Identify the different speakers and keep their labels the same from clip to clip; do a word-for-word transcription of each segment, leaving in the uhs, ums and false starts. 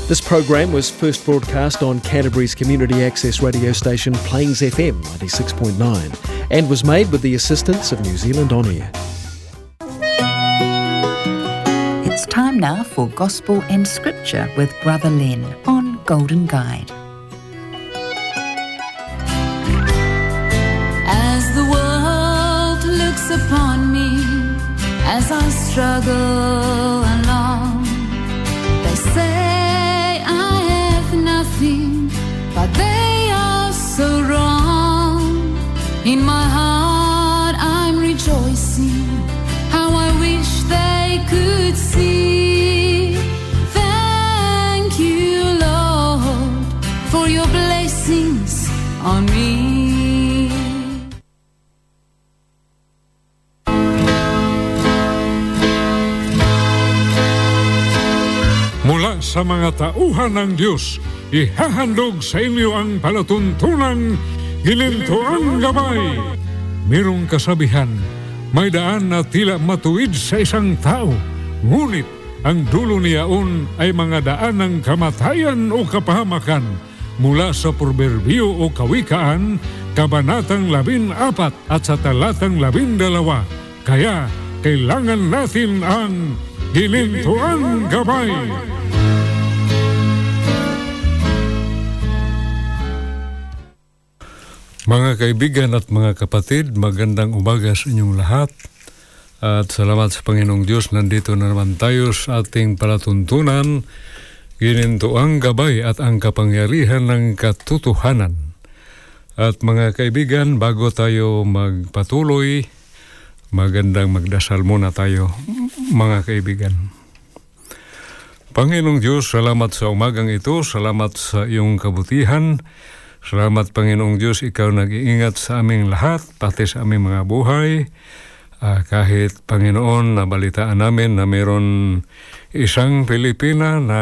Speaker 1: This program was first broadcast on Canterbury's community access radio station Plains F M ninety-six point nine and was made with the assistance of New Zealand On Air.
Speaker 2: It's time now for Gospel and Scripture with Brother Len on Golden Guide.
Speaker 3: As the world looks upon me, as I struggle along, they say I have nothing, but they are so wrong. In my heart I'm rejoicing, how I wish they could see. Thank you, Lord, for your blessings on me.
Speaker 4: Mula sa mga tauhan ng Diyos, ihahandog sa inyo ang palatuntunang Ginintuang Gabay. Mayroong kasabihan, may daan na tila matuwid sa isang tao, ngunit ang dulo niyaon ay mga daan ng kamatayan o kapahamakan. Mula sa Proverbio o Kawikaan, Kabanatang labing apat at sa talatang labing dalawa. Kaya kailangan natin ang Ginintuang Gabay. Mga kaibigan at mga kapatid, magandang umaga sa inyong lahat. At salamat sa Panginoong Diyos, nandito na naman tayo sa ating palatuntunan, Ginintuang Gabay at ang kapangyarihan ng katotohanan. At mga kaibigan, bago tayo magpatuloy, magandang magdasal muna tayo, mga kaibigan. Panginoong Diyos, salamat sa umagang ito, salamat sa iyong kabutihan. Salamat, Panginoong Diyos, ikaw nag-iingat sa aming lahat, pati sa aming mga buhay. Uh, kahit, Panginoon, nabalitaan namin na mayroon isang Pilipina na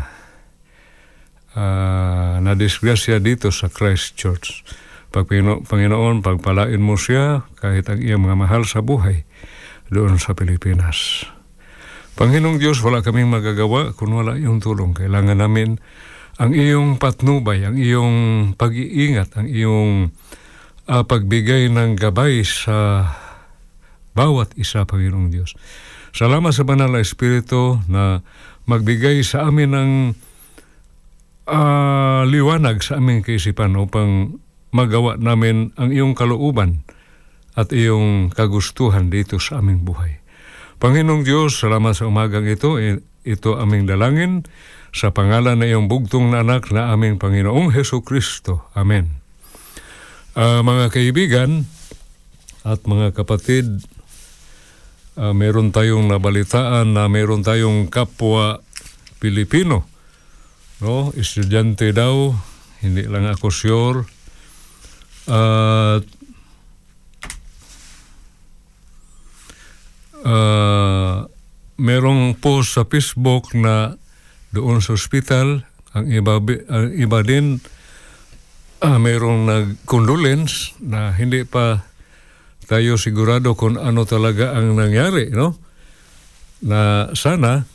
Speaker 4: uh, na-disgrasya dito sa Christchurch. Pag, Panginoon, pagpalain mo siya, kahit ang iyang mga mahal sa buhay, doon sa Pilipinas. Panginoong Diyos, wala kaming magagawa kung wala iyong tulong. Kailangan namin ang iyong patnubay, ang iyong pag-iingat, ang iyong uh, pagbigay ng gabay sa bawat isa, Panginoong Diyos. Salamat sa Banal na Espiritu na magbigay sa amin ng uh, liwanag sa aming kaisipan upang magawa namin ang iyong kalooban at iyong kagustuhan dito sa aming buhay. Panginoong Diyos, salamat sa umagang ito. Ito aming dalangin sa pangalan na iyong bugtong na anak na aming Panginoong Hesukristo. Amen. Uh, mga kaibigan at mga kapatid, uh, meron tayong nabalitaan na meron tayong kapwa Pilipino. No? Estudyante daw, hindi lang ako sure. At uh, uh, merong post sa Facebook na doon sa ospital, ang iba, ang iba din uh, mayroong nag-condolence na hindi pa tayo sigurado kung ano talaga ang nangyari, no? Na sana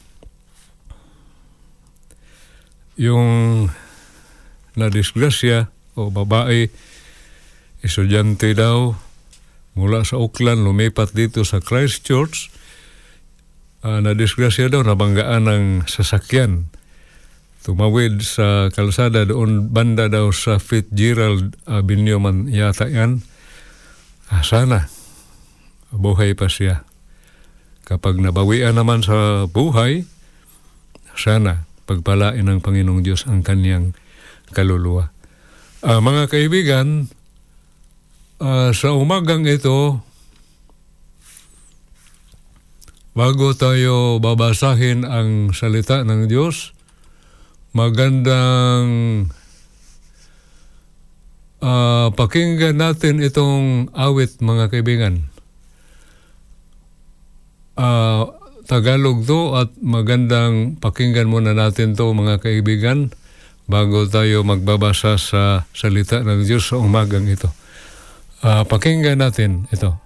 Speaker 4: yung na-disgrasya o babae, estudyante daw, mula sa Auckland, lumipat dito sa Christchurch, Uh, na-disgrasya daw, nabanggaan ng sasakyan. Tumawid sa kalsada doon, banda daw sa Fitzgerald Avenue man yata yan. Ah, sana, buhay pa siya. Kapag nabawian naman sa buhay, sana pagpalain ng Panginoong Diyos ang kanyang kaluluwa. Uh, mga kaibigan, uh, sa umagang ito, bago tayo babasahin ang salita ng Diyos, magandang uh, pakinggan natin itong awit, mga kaibigan. Uh, Tagalog to at magandang pakinggan muna natin to, mga kaibigan, bago tayo magbabasa sa salita ng Diyos sa umagang ito. Uh, pakinggan natin ito.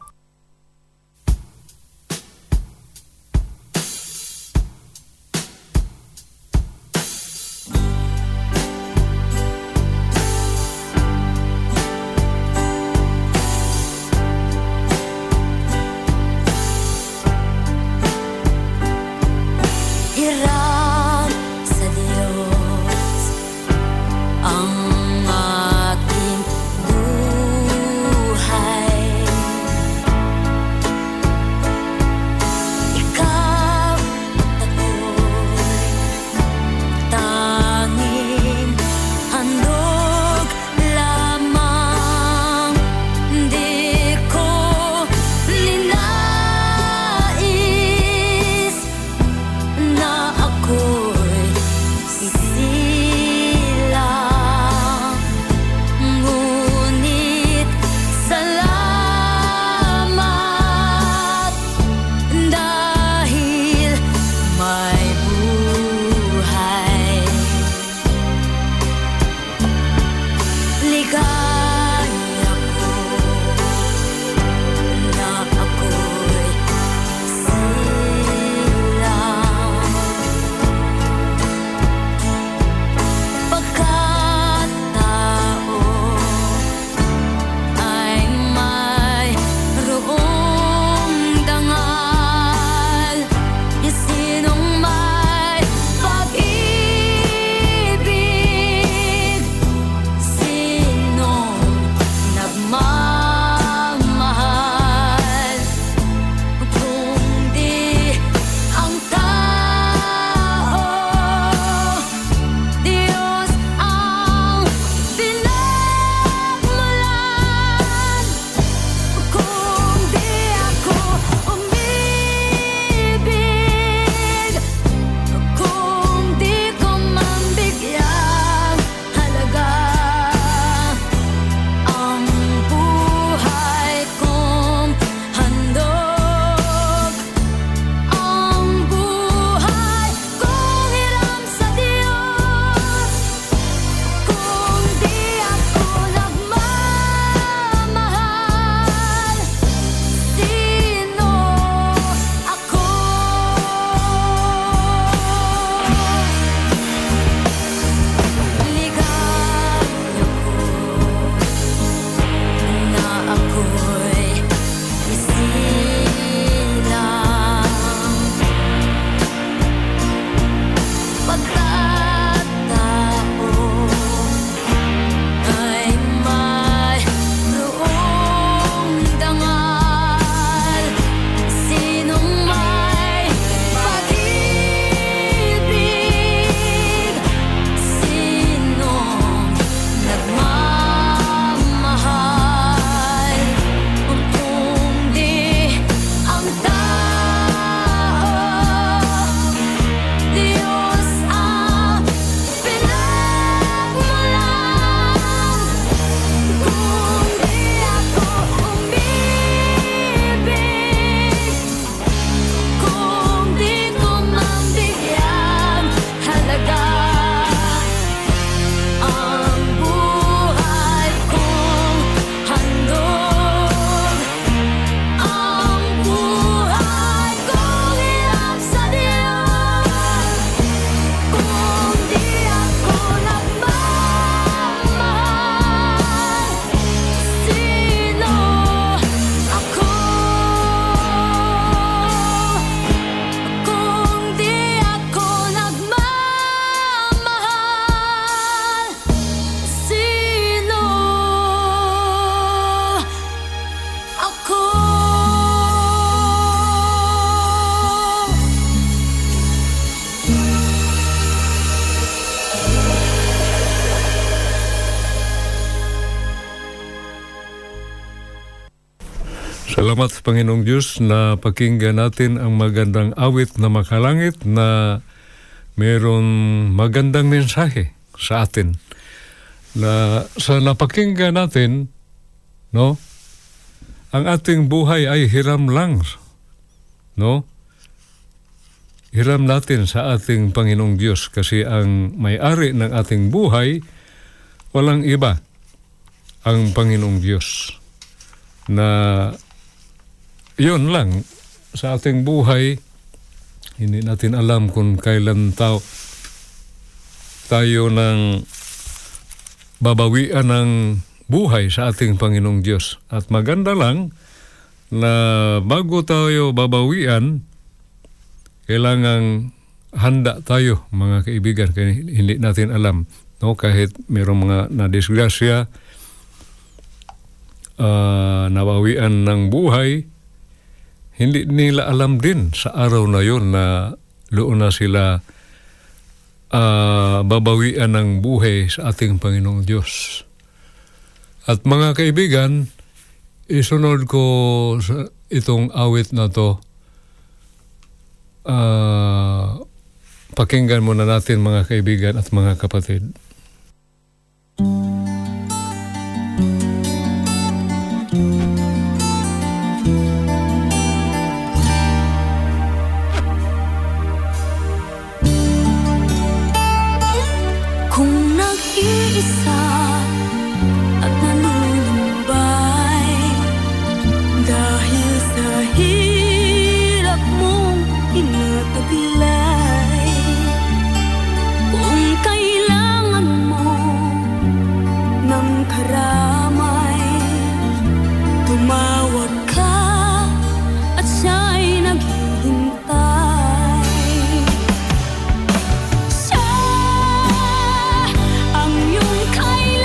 Speaker 4: Salamat Panginoong Diyos na pakinggan natin ang magandang awit na makalangit na mayroon magandang mensahe sa atin. Na sa napakinggan natin, no, ang ating buhay ay hiram lang, no? Hiram natin sa ating Panginoong Diyos kasi ang may-ari ng ating buhay walang iba, ang Panginoong Diyos. Na yun lang, sa ating buhay, hindi natin alam kung kailan tao, tayo ng babawian ng buhay sa ating Panginoong Diyos. At maganda lang na bago tayo babawian, kailangang handa tayo, mga kaibigan, kaya hindi natin alam. No? Kahit mayroong mga nadisgrasya, uh, nabawian ng buhay, hindi nila alam din sa araw na yun na doon na sila Uh, babawian ng buhay sa ating Panginoong Diyos. At mga kaibigan, isunod ko sa itong awit na to. Uh, pakinggan muna natin mga kaibigan at mga kapatid.
Speaker 3: Isa at nanulumbay dahil sa hirap mong inataglay. Kung kailangan mo ng karamay, tumawag ka at siya'y naghihintay. Siya ang iyong kailangan.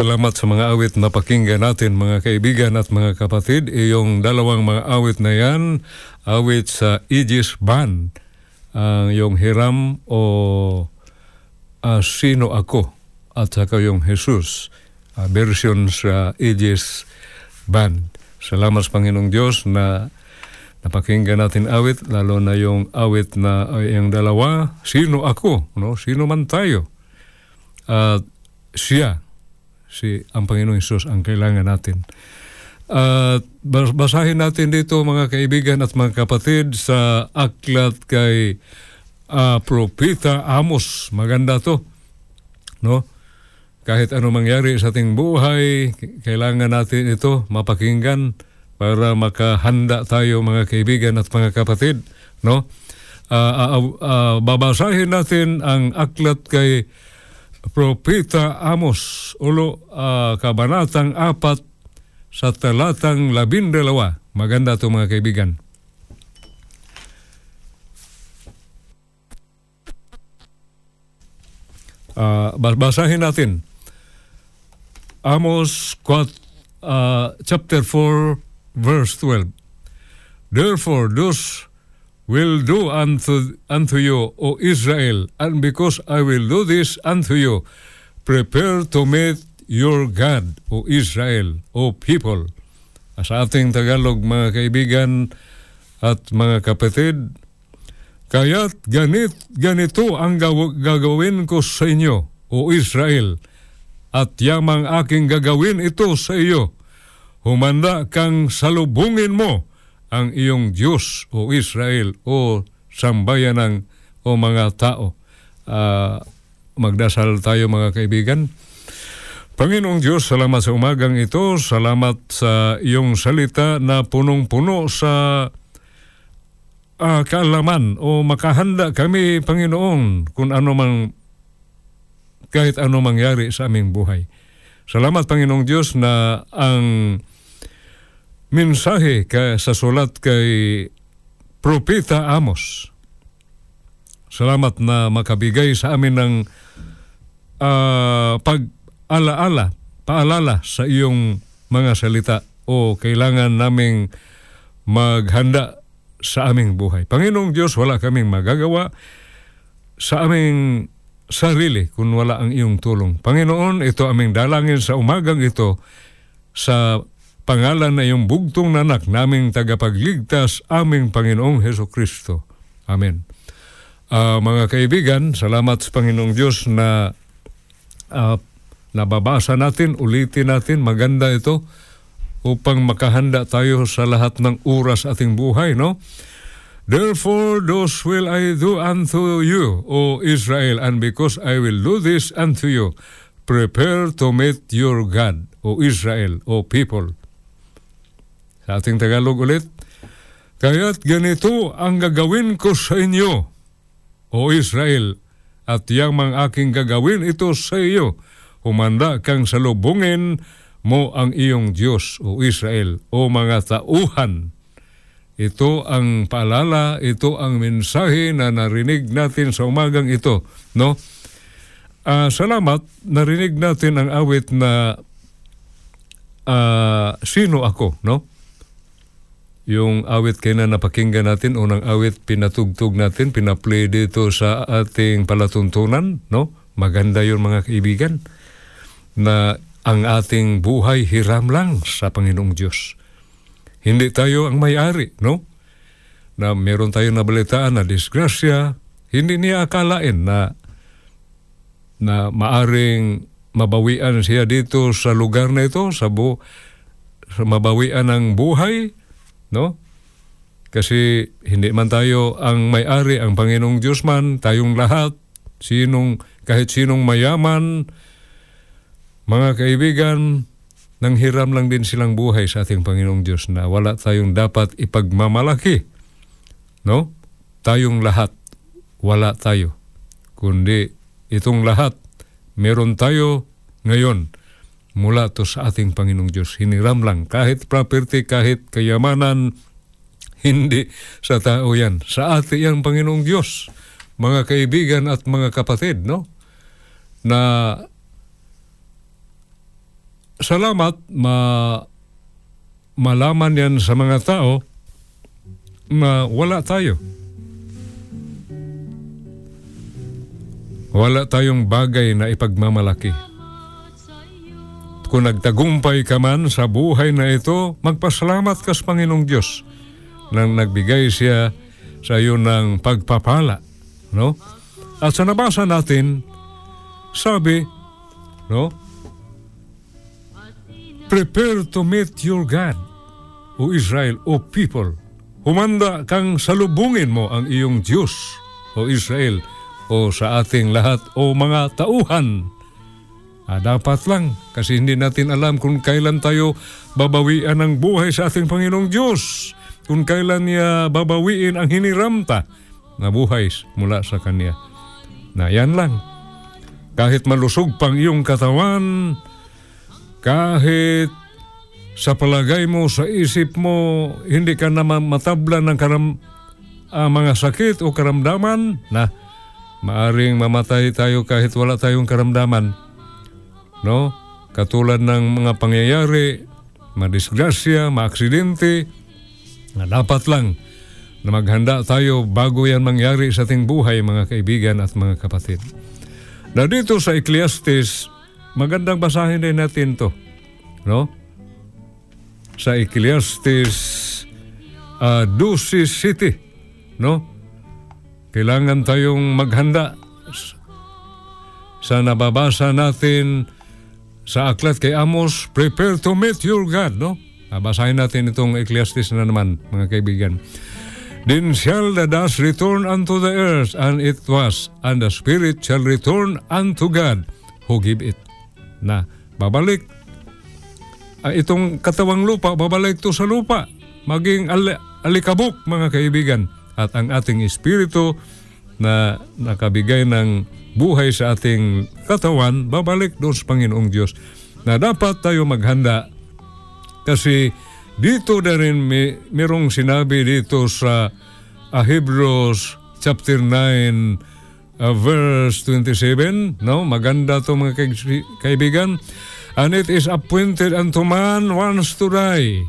Speaker 4: salamat sa mga awit na pakinggan natin, mga kaibigan at mga kapatid. Iyong dalawang mga awit na yan, awit sa Aegis Band, ang uh, yung Hiram o uh, Sino Ako, at saka yung Jesus, uh, version sa Aegis Band. Salamat sa Panginoong Diyos na napakinggan natin awit, lalo na yung awit na uh, yung dalawa, Sino Ako, no? Sino man tayo. At uh, siya, si ang Panginoong Hesus ang kailangan natin. At uh, basahin natin dito, mga kaibigan at mga kapatid, sa aklat kay uh, Propeta Amos. Maganda to, no? Kahit ano mangyari sa ating buhay, kailangan natin ito mapakinggan para makahanda tayo, mga kaibigan at mga kapatid, no? Uh, uh, uh, babasahin natin ang aklat kay Propeta Amos, ulo uh, kabanatang apat sa talatang labindalawa. Maganda ito, mga kaibigan. Uh, basahin natin. Amos uh, chapter four, verse twelve. Therefore, those will do unto, unto you, O Israel, and because I will do this unto you, prepare to meet your God, O Israel, O people. Sa ating Tagalog, mga kaibigan at mga kapatid, kaya't ganit, ganito ang gagawin ko sa inyo, O Israel, at yamang aking gagawin ito sa iyo. Humanda kang salubungin mo ang iyong Diyos, O Israel, o sambayanang, o mga tao. Uh, magdasal tayo, mga kaibigan. Panginoong Diyos, salamat sa umagang ito. Salamat sa iyong salita na punong-puno sa uh, kaalaman, o makahanda kami, Panginoon, kung ano mang, kahit ano mangyari sa aming buhay. Salamat, Panginoong Diyos, na ang mensahe ka sa sulat kay Propeta Amos, salamat na makabigay sa amin ng uh, pag-alaala, paalala sa iyong mga salita, o kailangan naming maghanda sa aming buhay. Panginoong Diyos, wala kaming magagawa sa aming sarili kung wala ang iyong tulong. Panginoon, ito aming dalangin sa umagang ito, sa pangalan na iyong bugtong na anak naming tagapagligtas, aming Panginoong Hesukristo. Amen. Uh, mga kaibigan, salamat sa Panginoong Diyos na uh, nababasa natin, ulitin natin, maganda ito upang makahanda tayo sa lahat ng oras ating buhay, no? Therefore, those will I do unto you, O Israel, and because I will do this unto you, prepare to meet your God, O Israel, O people. Sa ating Tagalog ulit, kaya't ganito ang gagawin ko sa inyo, O Israel, at yamang aking gagawin ito sa iyo. Humanda kang salubungin mo ang iyong Diyos, O Israel, o mga tauhan. Ito ang paalala, ito ang mensahe na narinig natin sa umagang ito, no? Uh, salamat, narinig natin ang awit na uh, Sino Ako, no? Yung awit kaya na napakinggan natin, unang awit pinatugtog natin, pinaplay dito sa ating palatuntunan, no? Maganda yun, mga kaibigan, na ang ating buhay hiram lang sa Panginoong Diyos. Hindi tayo ang may-ari, no? Na meron tayong nabalitaan na disgrasya, hindi niya akalain na na maaring mabawian siya dito sa lugar na ito, sa, bu- sa mabawian ng buhay, no? Kasi hindi man tayo ang may-ari, ang Panginoong Diyos man, tayong lahat, sinong, kahit sinong mayaman, mga kaibigan, nang hiram lang din silang buhay sa ating Panginoong Diyos na wala tayong dapat ipagmamalaki, no? Tayong lahat, wala tayo. Kundi itong lahat, meron tayo ngayon mula to sa ating Panginoong Diyos. Hiniram lang, kahit property, kahit kayamanan, hindi sa tao yan. Sa ating yang Panginoong Diyos, mga kaibigan at mga kapatid, no? Na salamat ma malaman yan sa mga tao na wala tayo. Wala tayong bagay na ipagmamalaki. Kung nagtagumpay ka man sa buhay na ito, magpasalamat ka sa Panginoong Diyos nang nagbigay siya sa iyo ng pagpapala. No? At sa nabasa natin, sabi, no? Prepare to meet your God, O Israel, O people. Humanda kang salubungin mo ang iyong Diyos, O Israel, o sa ating lahat, o mga tauhan. Ah, dapat lang, kasi hindi natin alam kung kailan tayo babawian ang buhay sa ating Panginoong Diyos. Kung kailan niya babawiin ang hiniramta na buhay mula sa Kanya. Na yan lang. Kahit malusog pang iyong katawan, kahit sa palagay mo, sa isip mo, hindi ka naman matabla ng karam, uh, mga sakit o karamdaman, na maaring mamatay tayo kahit wala tayong karamdaman. No? Katulad ng mga pangyayari, madisgrasya, maaksidente, na dapat lang na maghanda tayo bago yan mangyari sa ating buhay, mga kaibigan at mga kapatid. Na dito sa Ecclesiastes, magandang basahin din natin to. No? Sa Ecclesiastes uh, twelve city, no? Kailangan tayong maghanda sa nababasa natin sa aklat kay Amos, prepare to meet your God, no? Basahin natin itong Ecclesiastes na naman, mga kaibigan. Then shall the dust return unto the earth, and it was, and the spirit shall return unto God who give it. Na, babalik. Ah, itong katawang lupa, babalik to sa lupa. Maging al- alikabok, mga kaibigan. At ang ating espiritu na nakabigay ng buhay sa ating katawan, babalik doon sa Panginoong Diyos. Na dapat tayo maghanda kasi dito na rin may, merong sinabi dito sa uh, Hebrews chapter nine uh, verse twenty-seven, no? Maganda to mga kaig- kaibigan. And it is appointed unto man once to die,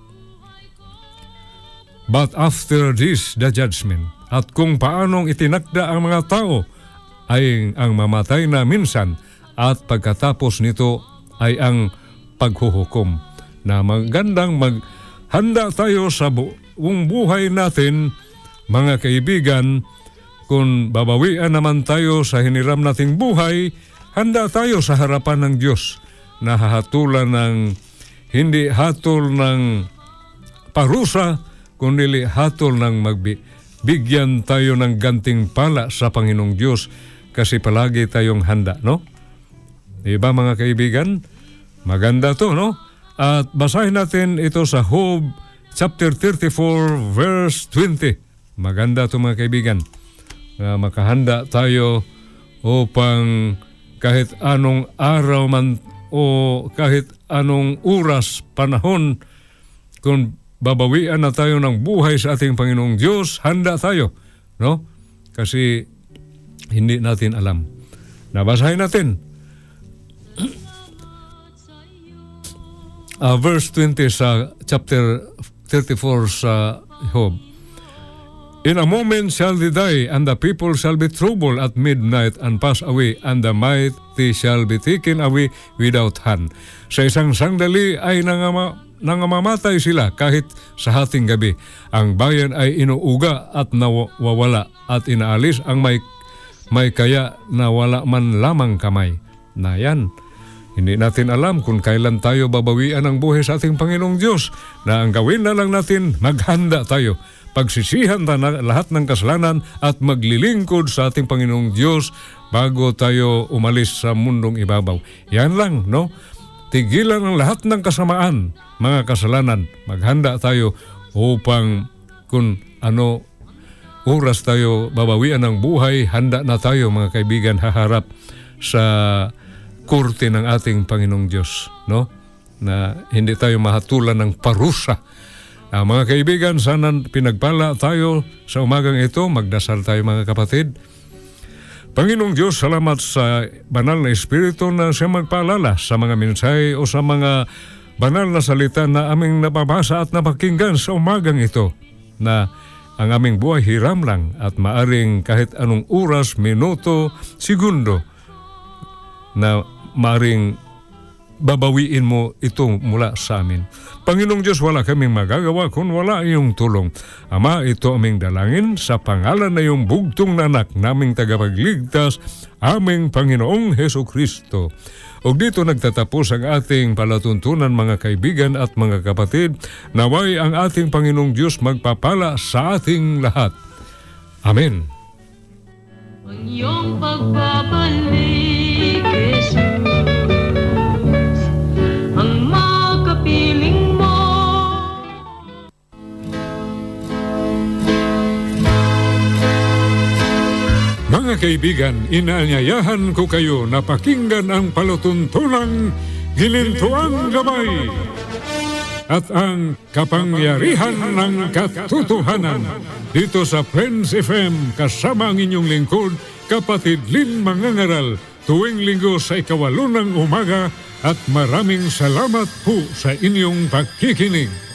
Speaker 4: but after this the judgment. At kung paanong itinakda ang mga tao ay ang mamatay na minsan, at pagkatapos nito ay ang paghuhukom. Na magandang maghanda tayo sa buong buhay natin, mga kaibigan. Kung babawian naman tayo sa hiniram nating buhay, handa tayo sa harapan ng Diyos na hahatulan ng hindi hatol ng parusa, kundi hatol ng magbigyan tayo ng ganting pala sa Panginoong Diyos kasi palagi tayong handa, no? Diba mga kaibigan? Maganda to, no? At basahin natin ito sa Job chapter thirty-four verse twenty. Maganda to mga kaibigan. Uh, makahanda tayo upang kahit anong araw man o kahit anong oras, panahon, kung babawian na tayo ng buhay sa ating Panginoong Diyos, handa tayo, no? Kasi hindi natin alam. Nabasahin natin. Uh, verse twenty sa chapter thirty-four sa Job. In a moment shall they die, and the people shall be troubled at midnight and pass away, and the mighty shall be taken away without hand. Sa isang sandali ay nangama, nangamamatay sila kahit sa hating gabi. Ang bayan ay inuuga at nawawala, at inaalis ang may, may kaya na wala man lamang kamay. Na yan. Hindi natin alam kung kailan tayo babawian ang buhay sa ating Panginoong Diyos, na ang gawin na lang natin, maghanda tayo. Pagsisihan na lahat ng kasalanan at maglilingkod sa ating Panginoong Diyos bago tayo umalis sa mundong ibabaw. Yan lang, no? Tigilan ang lahat ng kasamaan, mga kasalanan. Maghanda tayo upang kung ano oras tayo babawian ng buhay, handa na tayo mga kaibigan haharap sa korte ng ating Panginoong Diyos, no? Na hindi tayo mahatulan ng parusa. Uh, mga kaibigan, sana pinagpala tayo sa umagang ito. Magdasal tayo mga kapatid. Panginoong Diyos, salamat sa banal na Espiritu na siya magpaalala sa mga mensahe o sa mga banal na salita na aming nababasa at napakinggan sa umagang ito, na ang aming buhay hiram lang at maaring kahit anong oras, minuto, segundo na maaring babawiin mo ito mula sa amin. Panginoong Diyos, wala kaming magagawa kung wala iyong tulong. Ama, ito aming dalangin sa pangalan na iyong bugtong na anak naming tagapagligtas, aming Panginoong Heso Kristo. O dito nagtatapos ang ating palatuntunan, mga kaibigan at mga kapatid. Naway ang ating Panginoong Diyos magpapala sa ating lahat. Amen.
Speaker 3: Ang iyong pagpapalik, Jesus, ang makapiling mo.
Speaker 4: Mga kaibigan, inaanyayahan ko kayo na pakinggan ang palatuntunang Ginintuang Gabay at ang kapangyarihan ng katotohanan dito sa Plains F M, kasama ang inyong lingkod, Kapatid Lin Mangangaral, tuwing linggo sa ikawalo ng umaga, at maraming salamat po sa inyong pakikinig.